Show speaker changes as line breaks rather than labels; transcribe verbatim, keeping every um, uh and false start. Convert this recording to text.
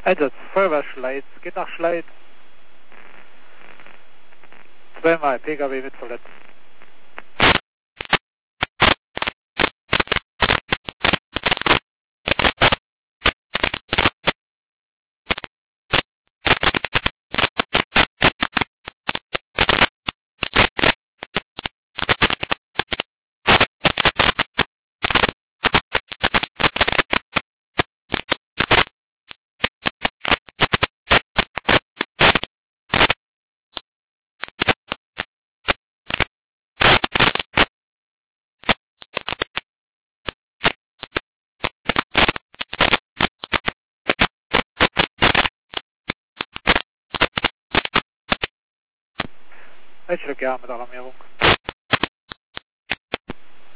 Einsatz, Feuerwehr Schleiz, geht nach Schleiz. Zweimal P K W mit Verletzten. Einschlag ja mit Alarmierung.